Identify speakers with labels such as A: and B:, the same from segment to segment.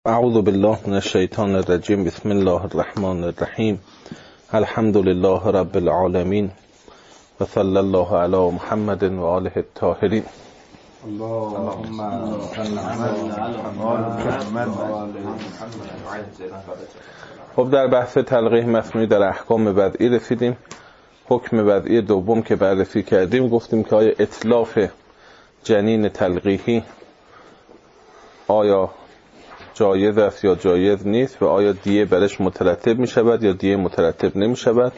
A: اعوذ بالله من الشیطان الرجیم. بسم الله الرحمن الرحیم. الحمد لله رب العالمین و صلی الله علی محمد و آله الطاهرین.
B: اللهم صل علی محمد.
A: خب در بحث تلقیح مصنوعی در احکام وضعی رسیدیم. حکم وضعی دوم که بررسی کردیم گفتیم که آیا اتلاف جنین تلقیحی آیا جایز است یا جایز نیست و آیا دیه برش مترتب می شود یا دیه مترتب نمی شود.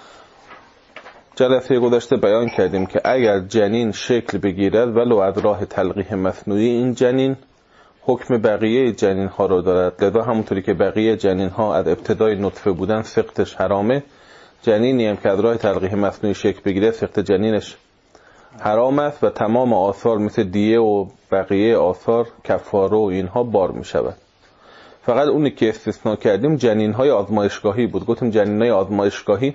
A: جلسه گذشته بیان کردیم که اگر جنین شکل بگیرد ولو از راه تلقیح مصنوعی، این جنین حکم بقیه جنین ها رو دارد. لذا همونطوری که بقیه جنین ها از ابتدای نطفه بودن سقطش حرامه، جنینی هم که از راه تلقیح مصنوعی شکل بگیره سقط جنینش حرام است و تمام آثار مثل دیه و بقیه آثار کفاره و اینها بار می شود. فقط اونی که استثناء کردیم جنین های آزمایشگاهی بود. گفتیم جنین های آزمایشگاهی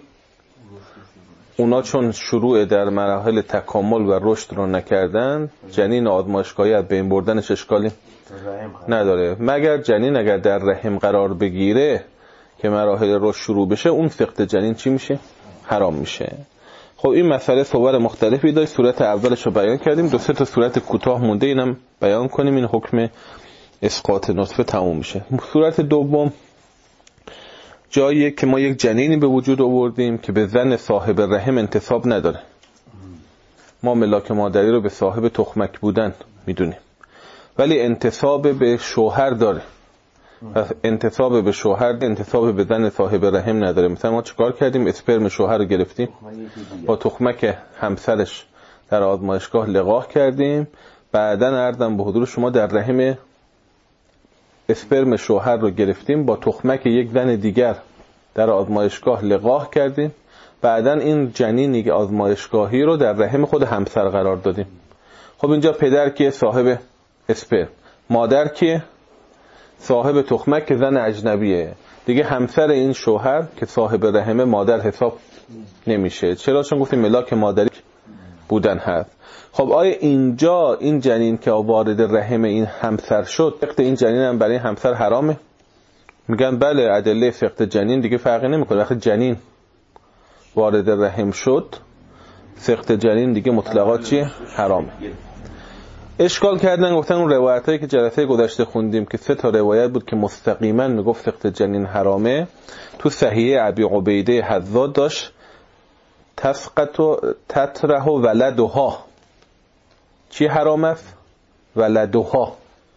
A: اونا چون شروع در مراحل تکامل و رشد رو نکردن، جنین آزمایشگاهی از بین بردنش اشکالی نداره، مگر جنین اگر در رحم قرار بگیره که مراحل رشد شروع بشه، اون سقط جنین چی میشه؟ حرام میشه. خب این مسئله صور مختلفی داشت. صورت اولش رو بیان کردیم، دو سه تا صورت کوتاه مونده، اینم بیان کنیم. این حکم اسقاط نطفه تموم میشه. صورت دوم جاییه که ما یک جنینی به وجود آوردیم که به زن صاحب رحم انتساب نداره. ما ملاک مادری رو به صاحب تخمک بودن میدونیم، ولی انتساب به شوهر داره. انتساب به شوهر انتساب به زن صاحب رحم نداره. مثلا ما چیکار کردیم؟ اسپرم شوهر رو گرفتیم، با تخمک همسرش در آزمایشگاه لقاح کردیم، بعدن عرضم به حضور شما در رحم اسپرم شوهر رو گرفتیم، با تخمک یک زن دیگر در آزمایشگاه لقاح کردیم، بعدن این جنین آزمایشگاهی رو در رحم خود همسر قرار دادیم. خب اینجا پدر که صاحب اسپرم، مادر که صاحب تخمک که زن اجنبیه، دیگه همسر این شوهر که صاحب رحم مادر حساب نمیشه. چرا؟ چون گفتیم ملاک مادری بودن هست. خب آیا اینجا این جنین که وارد رحم این همسر شد، سقط این جنین هم برای همسر حرامه؟ میگن بله، ادله سقط جنین دیگه فرقی نمیکنه. وقتی جنین وارد رحم شد، سقط جنین دیگه مطلقات چیه؟ حرامه. اشکال کردن، گفتن اون روایتایی که جلسه گذشته خوندیم که 3 تا روایت بود که مستقیما میگفت سقط جنین حرامه، تو صحیح ابی عبیده حذاد داشت تسقط و تطرح و ولدها. چی حرام است؟ ولدها.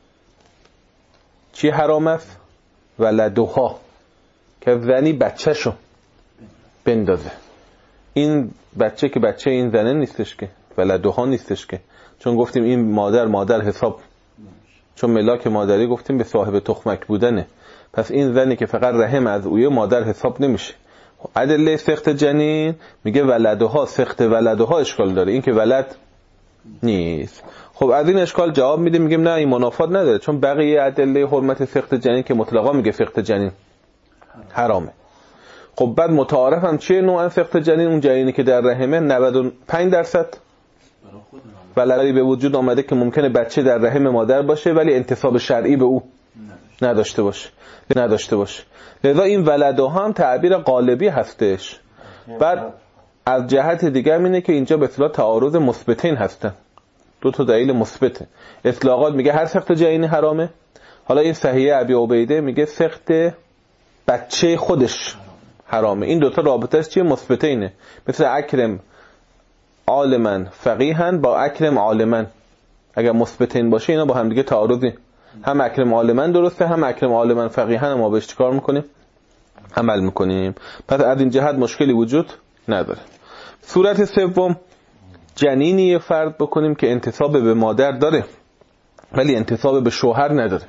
A: چی حرام است؟ ولدها، که زنی بچه‌شو بندازه. این بچه که بچه این زنه نیستش که، ولدها نیستش که، چون گفتیم این مادر حساب، چون ملاک مادری گفتیم به صاحب تخمک بودنه، پس این زنی که فقط رحم از اویه مادر حساب نمیشه. ادله سقط جنین میگه ولدها، سقط ولدها اشکال داره، این که ولد نیست. خب از این اشکال جواب میده، میگیم نه، این منافات نداره، چون بقیه ادله حرمت سقط جنین که مطلقا میگه سقط جنین حرامه. خب بعد متعارف هم چیه نوع سقط جنین؟ اون جنینی که در رحمه 95% ولدی به وجود آمده که ممکنه بچه در رحم مادر باشه ولی انتساب شرعی به او نداشته باشه. لذا این ولدها هم تعبیر قالبی هستش. بعد از جهت دیگر اینه که اینجا به اصطلاح تعارض مثبتین هستن، 2 تا دلیل مثبته. اطلاقات میگه هر سقط جنینی حرامه، حالا این صحیح ابی عبیده میگه سقط بچه خودش حرامه. این 2 تا رابطه‌اش چیه؟ مثبتینه. مثل اکرم عالمن فقیهن با اکرم عالمن، اگر مثبتین باشه اینا با هم دیگه تعارضی، هم اکرم عالمن درسته، هم اکرم عالمن فقیهن، ما بهش چیکار میکنیم؟ عمل میکنیم. پس از این جهت مشکلی وجود نداره. صورت سوم جنینی فرض بکنیم که انتساب به مادر داره ولی انتساب به شوهر نداره.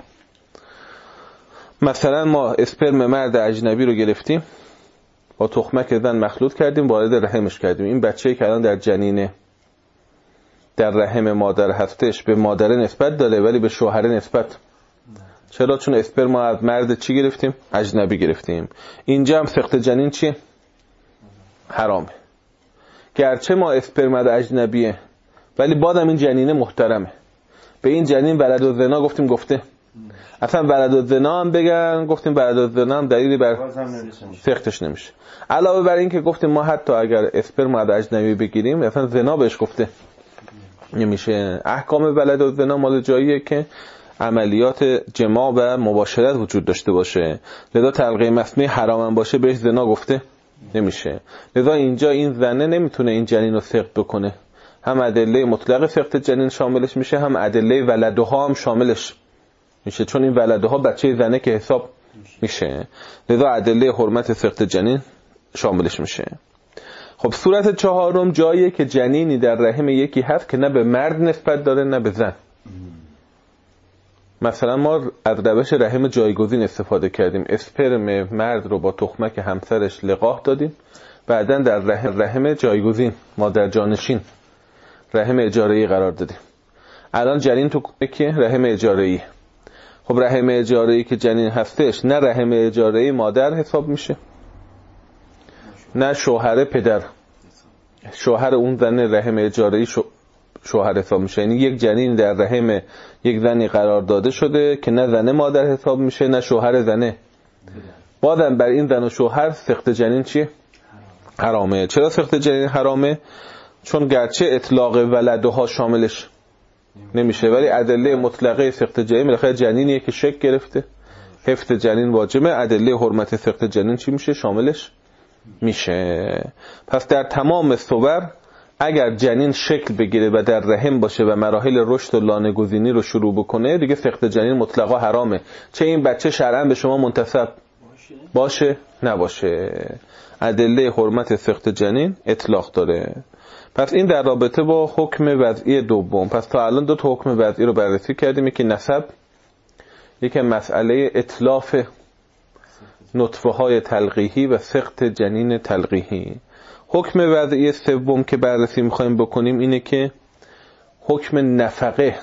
A: مثلا ما اسپرم مرد اجنبی رو گرفتیم، با تخمک زن مخلوط کردیم، وارد رحمش کردیم. این بچه‌ای که الان در جنینه در رحم مادر هستش به مادر نسبت داره ولی به شوهر نسبت. چرا؟ چون اسپرم ما از مرد چی گرفتیم؟ اجنبی گرفتیم. اینجا هم سقط جنین چیه؟ حرامه. گرچه ما اسپرم از اجنبیه ولی بازم این جنینه محترمه. به این جنین ولد و زنا گفته اصلا ولدالزنا هم بگن، گفتیم ولدالزنا هم دلیلی بر سختش نمیشه. علاوه بر این که گفتیم ما حتی اگر اسپرم از اجنبی بگیریم مثلا زنا بهش گفته نمیشه. احکام ولدالزنا مال جاییه که عملیات جماع و مباشرت وجود داشته باشه، لذا تلقیح مصنوعی حرام باشه بهش زنا گفته نمیشه. لذا اینجا این زنه نمیتونه این جنین رو سقط بکنه، هم ادله مطلق سقط جنین شاملش میشه، هم ادله ولدها هم شاملش میشه، چون این ولدها بچه زنه که حساب میشه، لذا ادله حرمت سقط جنین شاملش میشه. خب صورت چهارم جاییه که جنینی در رحم یکی هست که نه به مرد نسبت داره نه به زن. مثلا ما از روش رحم جایگزین استفاده کردیم، اسپرم مرد رو با تخمک همسرش لقاح دادیم، بعداً در رحم جایگزین مادر جانشین رحم اجاره‌ای قرار دادیم. الان جنین تو که رحم اجاره‌ای. خب رحم اجاره‌ای که جنین هستش نه رحم اجاره‌ای مادر حساب میشه نه شوهر پدر، شوهر اون زن رحم اجاره‌ای شوهر حساب میشه. یعنی یک جنین در رحم یک زنی قرار داده شده که نه زن مادر حساب میشه نه شوهر زنه. بازم بر این زن و شوهر سقط جنین چیه؟ حرامه. چرا سقط جنین حرامه؟ چون گرچه اطلاق ولدها شاملش نمیشه ولی ادله مطلقه سقط جنین بالاخره جنینیه که شکل گرفته، حفظ جنین واجبه، ادله حرمت سقط جنین چی میشه؟ شاملش میشه. پس در تمام صور اگر جنین شکل بگیره و در رحم باشه و مراحل رشد و لانه گزینی رو شروع بکنه دیگه سقط جنین مطلقا حرامه، چه این بچه شرعاً به شما منتسب باشه نباشه. ادله حرمت سقط جنین اطلاق داره. پس این در رابطه با حکم وضعی دوم. پس تا الان دو تا حکم وضعی رو بررسی کردیم، یکی نسب، یکی مسئله اتلاف نطفه های تلقیحی و سقط جنین تلقیحی. حکم وضعی سوم که بررسی می‌خوایم بکنیم اینه که حکم نفقه،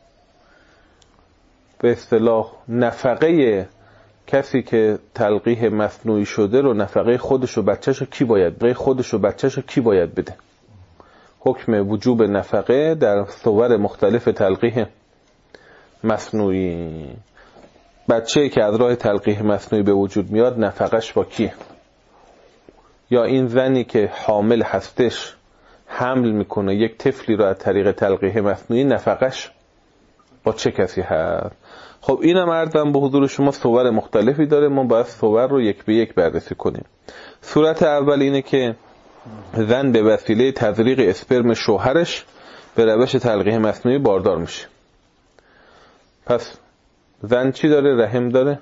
A: به اصطلاح نفقه کسی که تلقیح مصنوعی شده رو، نفقه خودش و بچه‌شو کی باید بده. حکم وجوب نفقه در صور مختلف تلقیح مصنوعی. بچه‌ای که از راه تلقیح مصنوعی به وجود میاد نفقش با کیه؟ یا این زنی که حامل هستش حمل میکنه یک طفلی رو از طریق تلقیح مصنوعی نفقش با چه کسی هست؟ خب اینم عرضم به حضور شما صور مختلفی داره، ما باید صور رو یک به یک بررسی کنیم. صورت اول اینه که زن به وسیله تزریق اسپرم شوهرش به روش تلقیح مصنوعی باردار میشه. پس زن چی داره؟ رحم داره،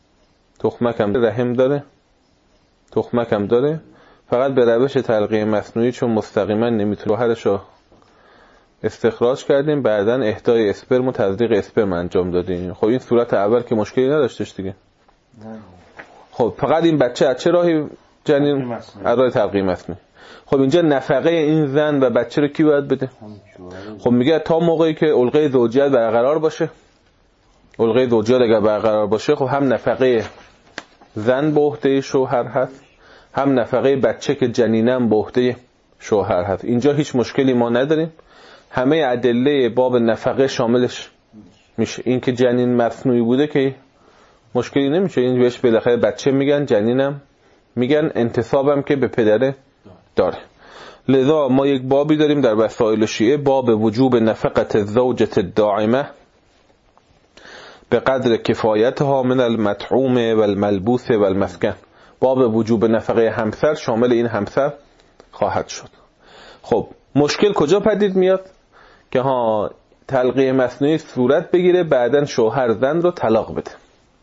A: تخمک هم داره، فقط به روش تلقیح مصنوعی چون مستقیما نمیتونه شوهرش رو استخراج کردیم، بعداً اهدای اسپرم و تزریق اسپرم انجام دادیم. خب این صورت اول که مشکلی نداشتش دیگه. خب فقط این بچه از چه راهی جنین؟ از راه تلقیح مصنوعی. خب اینجا نفقه این زن و بچه رو کی باید بده؟ خب میگه تا موقعی که علقه زوجیت برقرار باشه. علقه زوجیت اگر برقرار باشه خب هم نفقه زن به عهده شوهر هست، هم نفقه بچه که جنینم به عهده شوهر هست. اینجا هیچ مشکلی ما نداریم، همه ادله باب نفقه شاملش میشه. این که جنین مصنوعی بوده که مشکلی نمیشه، این بهش بالاخره بچه میگن، جنینم میگن، انتسابم که به پدره داره. لذا ما یک بابی داریم در وسائل شیعه، باب وجوب نفقت الزوجة الداعمه به قدر کفایتها من المطعوم و الملبوس و المسکن. باب وجوب نفقه همسر شامل این همسر خواهد شد. خب مشکل کجا پدید میاد؟ که تلقیح مصنوعی صورت بگیره بعدن شوهر زن رو طلاق بده.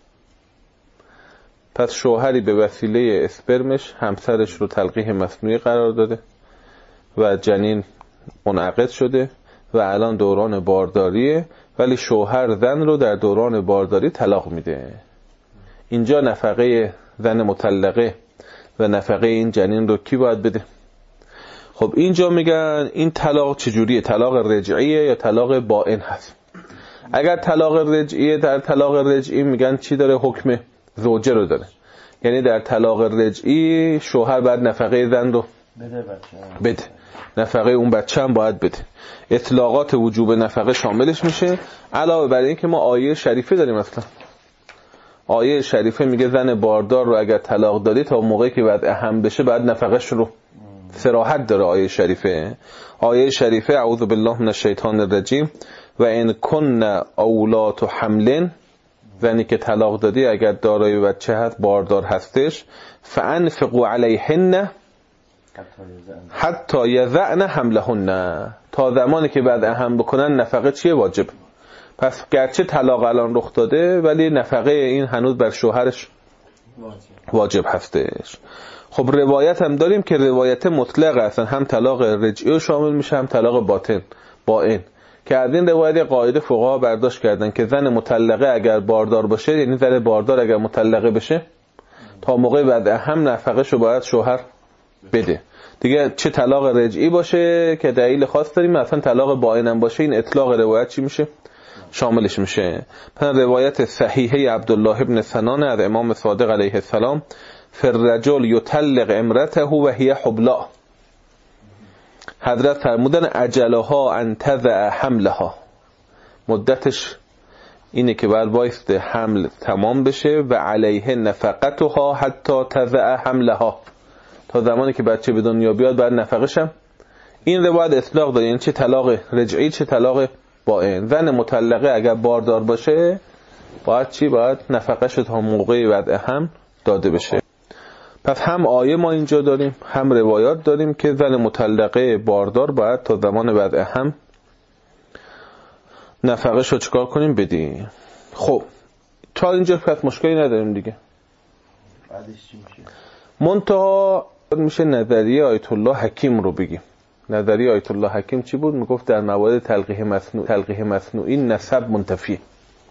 A: پس شوهری به وسیله اسپرمش همسرش رو تلقیح مصنوعی قرار داده و جنین منعقد شده و الان دوران بارداریه، ولی شوهر زن رو در دوران بارداری طلاق میده. اینجا نفقه زن مطلقه و نفقه این جنین رو کی باید بده؟ خب اینجا میگن این طلاق چجوریه؟ طلاق رجعیه یا طلاق بائن هست؟ اگر طلاق رجعیه، در طلاق رجعی میگن چی داره؟ حکم زوجه رو داره. یعنی در طلاق رجعی شوهر باید نفقه زن رو بده. نفقه اون بچه هم باید بده. اطلاقات وجوب نفقه شاملش میشه. علاوه بر این که ما آیه شریفه داریم. اصلا آیه شریفه میگه زن باردار رو اگر طلاق دادی تا موقعی که بعد اهم بشه بعد نفقهش رو صراحت داره. آیه شریفه اعوذ بالله من الشیطان الرجیم و ان کن اولات حمل، زنی که طلاق دادی اگر دارای بچه هست باردار هستش، فانفقوا علیهن حتی یضعن حملهن، تا زمانی که بعد اهم بکنن نفقه چیه؟ واجب. پس گرچه طلاق الان رخ داده ولی نفقه این هنوز بر شوهرش واجب هستش. خب روایت هم داریم که روایت مطلق هستن، هم طلاق رجعی شامل میشه هم طلاق باطن که از این روایت قاعده فقها برداشت کردن که زن مطلقه اگر باردار باشه، یعنی زن باردار اگر مطلقه بشه تا موقع بعد اهم نفقهشو باید شوهر بده دیگه. چه طلاق رجعی باشه که دلیل خاص داریم، مثلا طلاق باطن هم باشه، این اطلاق روایت چی میشه؟ شاملش میشه. پس روایت صحیحه عبدالله ابن سنان از امام صادق علیه السلام، فالرجل یطلق امرته و هی حبلا، حضرت فرمودن اجلها ان تضع حملها، مدتش اینه که بعد بایست حمل تمام بشه، و علیه نفقتها حتی تضع حملها، تا زمانی که بچه به دنیا بیاد بعد نفقشم. این روایت اطلاق داره، یعنی چه طلاق رجعی چه طلاق باطن. زن مطلقه اگر باردار باشه باید چی؟ باید نفقهش تا موقعی بعد اهم داده بشه. پس هم آیه ما اینجا داریم هم روایات داریم که زن مطلقه باردار باید تا زمان بعد اهم نفقهش رو چکار کنیم؟ بدیم. خب تا اینجا پس مشکلی نداریم دیگه.
B: بعدش چی میشه؟
A: منتها میشه نظریه آیت الله حکیم رو بگیم. نظریه آیت الله حکیم چی بود؟ میگفت در موارد تلقیح مصنوعی نسب منتفی.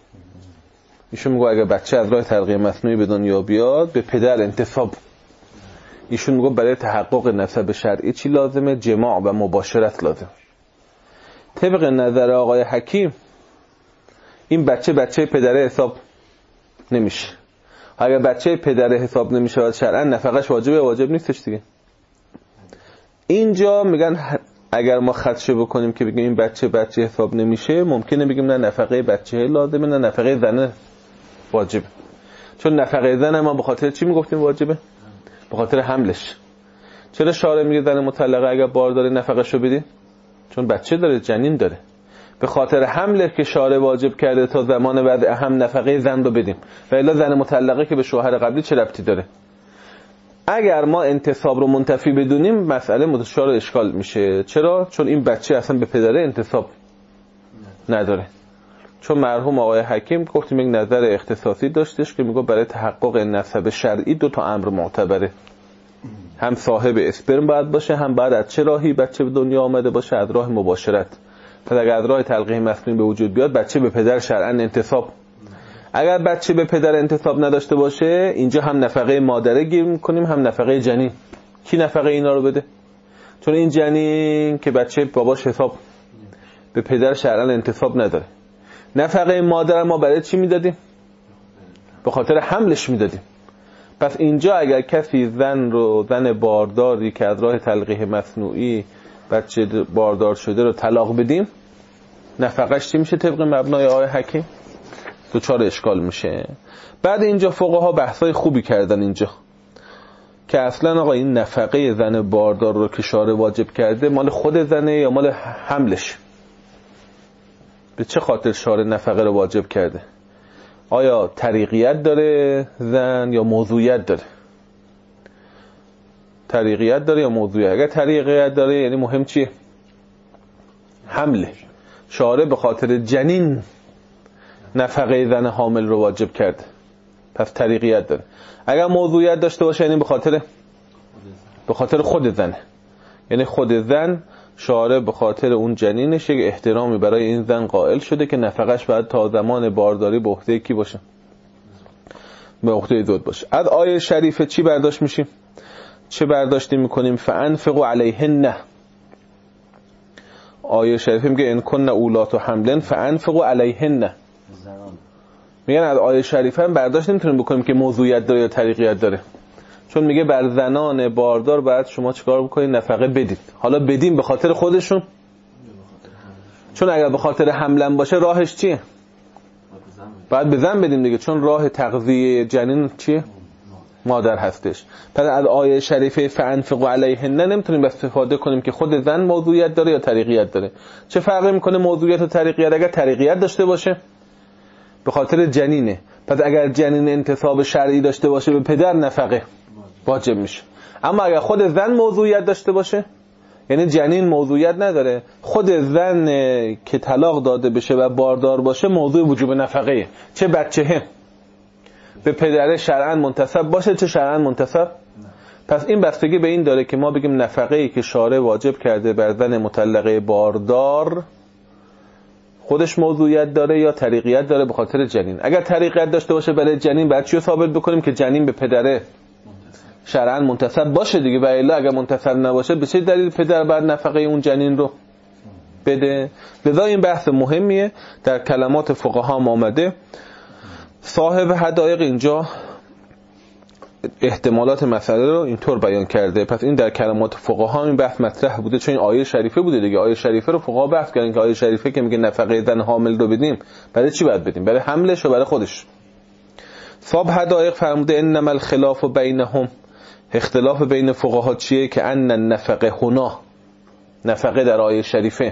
A: ایشون میگه اگه بچه از راه تلقیح مصنوعی به دنیا بیاد به پدر انتساب. ایشون میگه برای تحقق نسب شرعی چی لازمه؟ جماع و مباشرت لازم. طبق نظر آقای حکیم این بچه پدره حساب نمیشه. اگر بچه پدره حساب نمیشه و شرعا نفقش واجب نیستش دیگه. اینجا میگن اگر ما خدشه بکنیم که بگیم این بچه حساب نمیشه، ممکنه بگیم نه نفقه بچه لازمه نه نفقه زن واجبه. چون نفقه زن ما به خاطر چی میگفتیم واجبه؟ به خاطر حملش. چرا شارع میگه زن مطلقه اگر بار داره نفقهشو بدین؟ چون بچه داره، جنین داره. به خاطر حمله که شارع واجب کرده تا زمان بعد اهم نفقه زن رو بدیم. و الا زن مطلقه که به شوهر قبلی چه ربطی داره؟ اگر ما انتساب رو منتفی بدونیم مسئله متشار اشکال میشه. چرا؟ چون این بچه اصلا به پدره انتساب نداره. چون مرحوم آقای حکیم گفتیم یک نظر اختصاصی داشتش که میگه برای تحقق نسب شرعی دو تا امر معتبره. هم صاحب اسپرم باید باشه، هم باید از چه راهی بچه به دنیا آمده باشه؟ از راه مباشرت. پس اگر از راه تلقیح مصنوعی به وجود بیاد بچه به پدر شرعاً انتساب. اگر بچه به پدر انتساب نداشته باشه اینجا هم نفقه مادره گیر میکنیم هم نفقه جنین. کی نفقه اینا رو بده؟ چون این جنین که بچه باباش حساب به پدر شرعاً انتساب نداره. نفقه مادر ما برای چی میدادیم؟ به خاطر حملش میدادیم. پس اینجا اگر کسی زن بارداری که از راه تلقیح مصنوعی بچه باردار شده رو طلاق بدیم، نفقهش چی میشه طبق مبنای آقای حکیم؟ دوچار اشکال میشه. بعد اینجا فقها بحثای خوبی کردن اینجا که اصلا آقا این نفقه زن باردار رو که شارع واجب کرده مال خود زنه یا مال حملش؟ به چه خاطر شارع نفقه رو واجب کرده؟ آیا طریقیت داره زن یا موضوعیت داره؟ طریقیت داره یا موضوعیت؟ اگر طریقیت داره یعنی مهم چیه؟ حمله. شارع به خاطر جنین نفقه زن حامل رو واجب کرده، پس طریقیت داره. اگر موضوعیت داشته باشه یعنی به خاطر خود زنه، یعنی خود زن شارع به خاطر اون جنینش یک احترامی برای این زن قائل شده که نفقش باید تا زمان بارداری به عهده کی باشه؟ به عهده زوج باشه. از آیه شریفه چی برداشت میشیم؟ چه برداشتی میکنیم؟ فانفقوا علیهن. آیه شریفه میگه ان کن اولات حمل فانفقوا علیهن. میگن از آیه شریفه هم برداشت نمیتونیم بکنیم که موضوعیت داره یا طریقیت داره. چون میگه بر زنان باردار باید شما چیکار بکنید؟ نفقه بدید. حالا بدیم به خاطر خودشون؟ چون اگر به خاطر حملن باشه راهش چیه؟ باید به زن بدیم دیگه، چون راه تغذیه جنین چیه؟ مادر هستش. پس از آیه شریفه فانفقوا علیهن نمیتونیم استفاده کنیم که خود زن موضوعیت داره یا طریقیت داره. چه فرقی میکنه موضوعیت و طریقیت؟ اگر طریقیت داشته باشه به خاطر جنینه، پس اگر جنین انتساب شرعی داشته باشه به پدر نفقه واجب میشه. اما اگر خود زن موضوعیت داشته باشه، یعنی جنین موضوعیت نداره، خود زن که طلاق داده بشه و باردار باشه موضوع وجوب نفقه، چه بچه‌ه به پدره شرعاً منتسب باشه چه شرعاً منتسب. پس این بستگی به این داره که ما بگیم نفقه‌ای که شارع واجب کرده بر زن مطلقه باردار خودش موضوعیت داره یا طریقیت داره به خاطر جنین. اگر طریقیت داشته باشه برای جنین بعد چی رو ثابت بکنیم؟ که جنین به پدره شرعاً منتسب باشه دیگه، و الا اگر منتسب نباشه به چه دلیل پدر بعد نفقه اون جنین رو بده؟ لذا این بحث مهمیه، در کلمات فقها آمده. صاحب حدایق اینجا احتمالات مسئله رو اینطور بیان کرده. پس این در کلمات فقها این بحث مطرح بوده، چون این آیه شریفه بوده دیگه. آیه شریفه رو فقها بحث کردن که آیه شریفه که میگه نفقه زن حامل رو بدیم، برای چی باید بدیم؟ برای حملش و برای خودش. صاحب حدایق فرموده انما الخلاف بینهم، اختلاف بین فقها چیه؟ که ان النفقه هنا، نفقه در آیه شریفه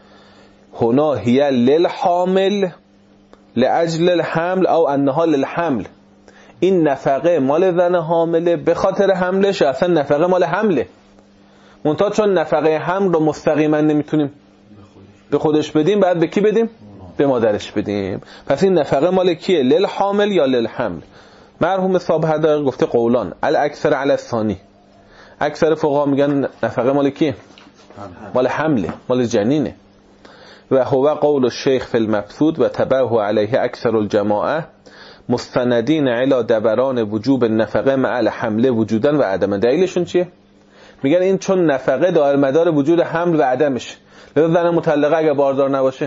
A: هنا هی للحامل لاجل الحمل او انها للحمل، این نفقه مال زن حامله به خاطر حملش، اصلا نفقه مال حمله. منتها چون نفقه حمل رو مستقیما نمیتونیم به خودش بدیم، بعد به کی بدیم؟ به مادرش بدیم. پس این نفقه مال کیه؟ للحامل یا للحمل؟ مرحوم صاحب حدایق گفته قولان الاکثر علی الثانی، اکثر فقها میگن نفقه مال کیه؟ مال حمله، مال جنینه. و هو قول الشیخ فی المبسوط و تبعه علیه اکثر الجماعه مستندین علی دبران وجوب النفقه مع الحمله وجودا و عدم. دلیلشون چیه؟ میگن این چون نفقه دائر مدار وجود حمل و عدمش، لذا زن مطلقه اگر باردار نباشه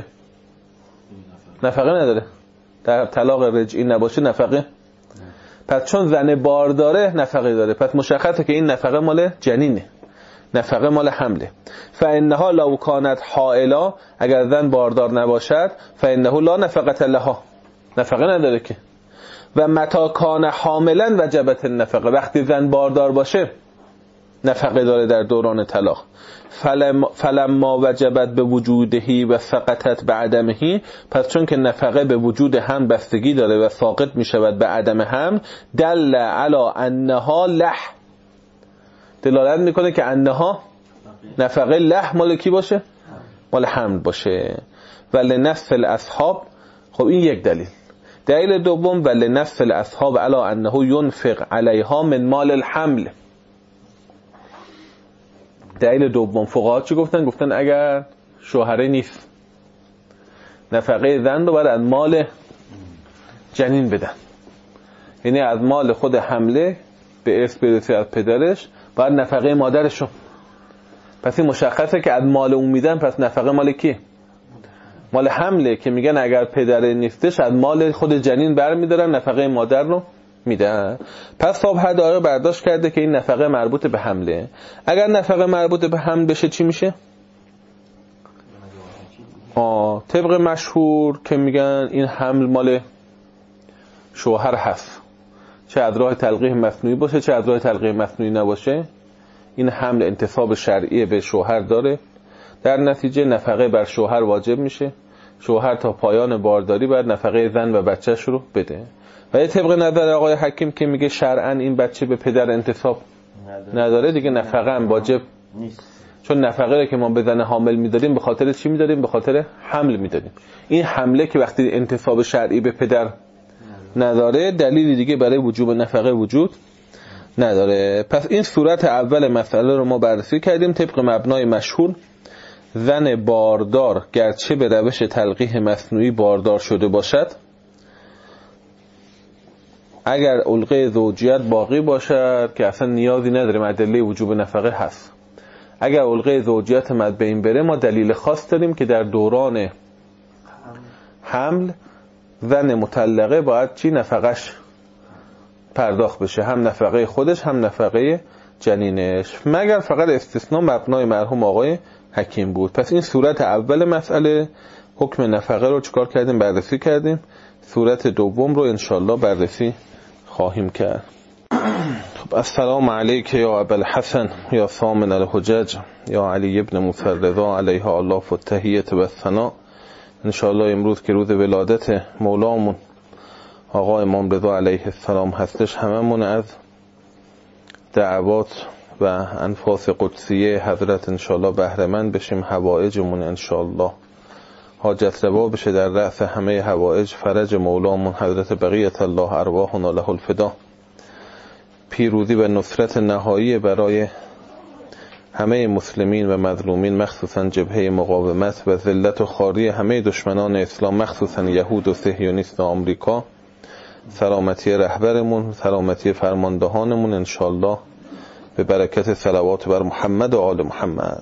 A: نفقه نداره، در طلاق رجعی نباشه نفقه. پس چون زن بارداره نفقه داره، پس مشخصه که این نفقه مال جنینه، نفقه مال حمله. فانها لو کانت حائلا، اگر زن باردار نباشد فانه لا نفقه لها، نفقه نداره که. و متى کان حاملا وجبت النفقه، وقتی زن باردار باشه نفقه داره در دوران طلاق. فلما وجبت به وجودهی و سقطت به عدمهی، پس چون که نفقه به وجود هم بستگی داره و ساقط می شود به عدم هم، دل علی انها لح، دلالت میکنه که انها نفقه لح مال کی باشه؟ مال حمل باشه. ولنفس الاصحاب، خب این یک دلیل. دلیل دوم ولنفس الاصحاب علی انه ينفق علیها من مال الحمل. دلیل دوم فقها چی گفتن؟ گفتن اگر شوهره نیست نفقه زن رو باید از مال جنین بدن، یعنی از مال خود حمله به ارث برسه از پدرش باید نفقه مادرشون. پس این مشخصه که از مال اون میدن، پس نفقه مال کی؟ مال حمله، که میگن اگر پدر نیستش از مال خود جنین برمیدارن نفقه مادر رو میدن. پس صاحب حدایق برداشت کرده که این نفقه مربوط به حمله. اگر نفقه مربوط به حمل بشه چی میشه؟ طبق مشهور که میگن این حمل مال شوهر هست، چه از راه تلقیح مصنوعی باشه چه از راه تلقیح مصنوعی نباشه، این حمل انتصاب شرعی به شوهر داره، در نتیجه نفقه بر شوهر واجب میشه. شوهر تا پایان بارداری باید نفقه زن و بچهش رو بده. و یه طبق نظر آقای حکیم که میگه شرعاً این بچه به پدر انتصاب نداره دیگه، نفقه هم واجب نیست، چون نفقه رو که ما به زن حامل میداریم به خاطر چی میداریم؟ به خاطر حمل میداریم. این حمله که وقتی انتصاب شرعی به پدر نداره، دلیلی دیگه برای وجوب نفقه وجود نداره. پس این صورت اول مسئله رو ما بررسی کردیم. طبق مبنای مشهور زن باردار گرچه به روش تلقیح مصنوعی باردار شده باشد، اگر علقه زوجیت باقی باشد که اصلا نیازی نداریم، ادله وجوب نفقه هست. اگر علقه زوجیت مد بین بره، ما دلیل خاص داریم که در دوران حمل زن مطلقه باید چی؟ نفقش پرداخت بشه، هم نفقه خودش هم نفقه جنینش، مگر فقط استثناء مبنای مرحوم آقای حکیم بود. پس این صورت اول مسئله حکم نفقه رو چیکار کردیم؟ بررسی کردیم. صورت دوم رو انشالله بررسی خواهیم کرد. خب السلام علیک یا ابوالحسن یا ثامن الحجج یا علی ابن موسی رضا علیه الله التحیة و الثناء. انشالله امروز که روز ولادت مولامون آقا امام رضا علیه السلام هستش، هممون از دعوات و انفاس قدسیه حضرت انشالله بهره‌مند بشیم، حوائجمون انشالله حاجت روا بشه در رأس همه حوائج، فرج مولامون حضرت بقیت الله ارواحنا له الفدا، پیروزی و نصرت نهایی برای همه مسلمین و مظلومین، مخصوصا جبهه مقاومت و ذلت و خواری همه دشمنان اسلام، مخصوصا یهود و صهیونیست آمریکا، سلامتی رهبرمون، سلامتی فرماندهانمون انشالله به برکت صلوات بر محمد و آل محمد.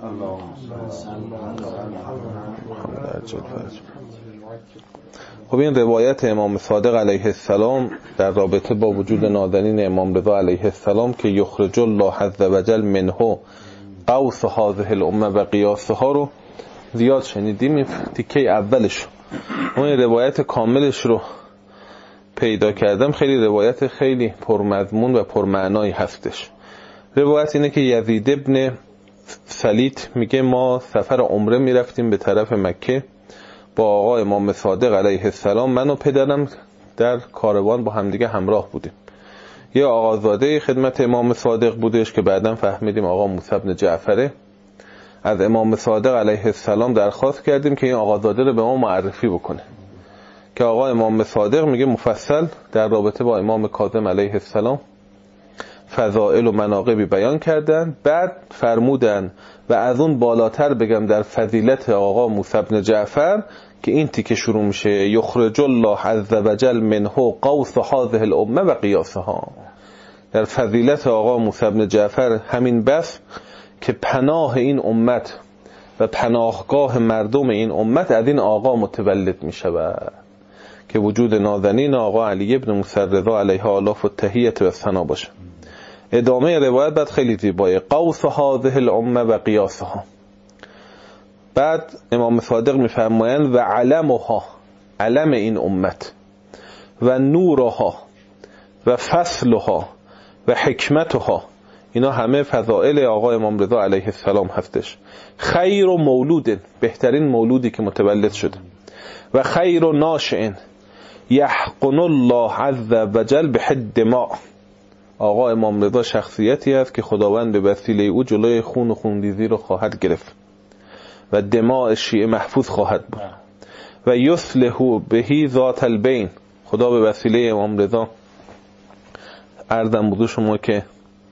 A: خب این روایت امام صادق علیه السلام در رابطه با وجود نازنین امام رضا علیه السلام که یخرج الله عز وجل منه قوس هذه الامه و قیاسها رو زیاد شنیدیم. تیکه اولش اون روایت کاملش رو پیدا کردم، خیلی روایت خیلی پرمضمون و پرمعنایی هستش. روایت اینه که یزید ابن سلیط میگه ما سفر عمره میرفتیم به طرف مکه با آقا امام صادق علیه السلام، من و پدرم در کاروان با همدیگه همراه بودیم. یه آقازاده خدمت امام صادق بودش که بعداً فهمیدیم آقا موسی بن جعفره. از امام صادق علیه السلام درخواست کردیم که این آقازاده رو به ما معرفی بکنه، که آقا امام صادق میگه مفصل در رابطه با امام کاظم علیه السلام فضائل و مناقبی بیان کردن. بعد فرمودن و از اون بالاتر بگم در فضیلت آقا موسی بن جعفر که این تیکه شروع میشه یخرج الله عز وجل منه قوس هذه الامه و قیاسها. در فضیلت آقا موسی بن جعفر همین بس که پناه این امت و پناهگاه مردم این امت از این آقا متولد میشود که وجود نازنین آقا علی ابن موسی رضا علیه الله التحیة و الثناء باشه. ادامه روایت بعد خیلی زیبایه، قوس هذه الامه و قیاسها. بعد امام صادق میفرمایند و علمها، علم این امت، و نورها و فصلها و حکمتها، اینا همه فضائل آقا امام رضا علیه السلام هستش. خیر و مولود، بهترین مولودی که متولد شده، و خیر و ناشئ یحقن الله عز وجل به حد ما. آقا امام رضا شخصیتی است که خداوند به وسیله او جلوی خون و خونریزی رو خواهد گرفت و دماء شیعه محفوظ خواهد بود. و یصلح بهی ذات البین، خدا به وسیله امام رضا عرضم بودو شما که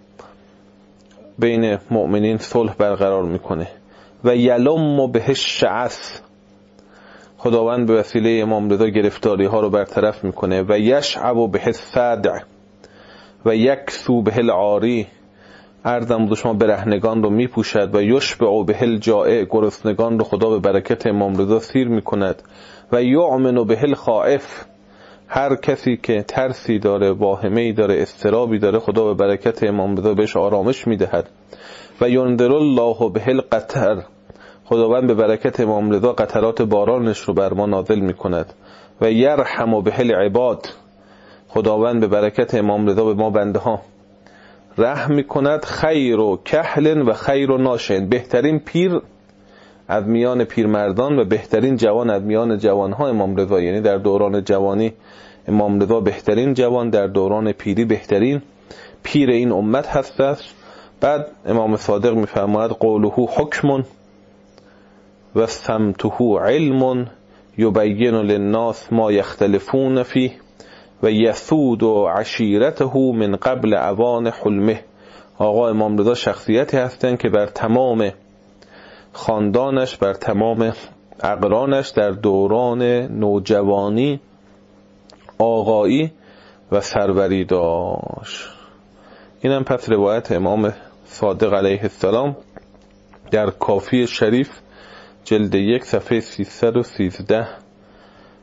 A: بین مؤمنین صلح برقرار میکنه. و یلم به الشعث، خداوند به وسیله امام رضا گرفتاری ها رو برطرف میکنه. و یشعب به الصدع و یکسو به العاری، عرضم بودو شما برهنگان رو میپوشد. و یشبع به الجائع، گرسنگان رو خدا به برکت امام رضا سیر میکند. و یؤمن به الخائف، هر کسی که ترسی داره، واهمه‌ای داره، اضطرابی داره، خدا به برکت امام رضا بهش آرامش میدهد. و ينزل الله به القطر، خداوند به برکت امام رضا قطرات بارانش رو بر ما نازل میکند. و یرحم به العباد، خداوند به برکت امام رضا به ما بنده ها رحم میکند. خیر و کهل و خیر و ناشئ، بهترین پیر از میان پیرمردان و بهترین جوان از میان جوانها امام رضا، یعنی در دوران جوانی امام رضا بهترین جوان، در دوران پیری بهترین پیر این امت هست. بعد امام صادق میفرماید قوله حکم و سمته علم یبین للناس ما یختلفون فیه و یسود عشیرته من قبل اوان حلمه. آقا امام رضا شخصیتی هستند که بر تمام خاندانش، بر تمام اقرانش در دوران نوجوانی آقایی و سروری داشت. اینم پس روایت امام صادق علیه السلام در کافی شریف جلد 1 صفحه 313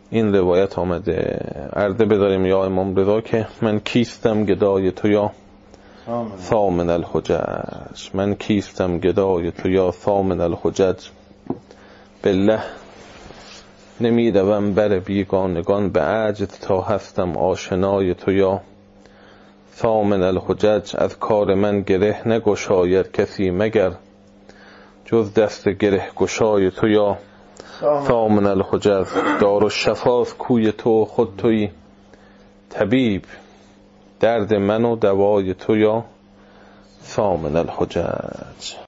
A: این روایت آمده. عرضه بداریم یا امام رضا که من کیستم گدای تو یا ثامن الحجج، من کیستم گدای تو یا ثامن الحجج، بالله نمیروم بر بیگانگان به عجز، تا هستم آشنای تو یا ثامن الحجج. از کار من گره نگشاید کسی مگر، جز دست گره گشای تو یا ثامن الحجج. دارالشفاست کوی تو خود تویی طبیب، درد من و دوای تو یا ثامن الحجج.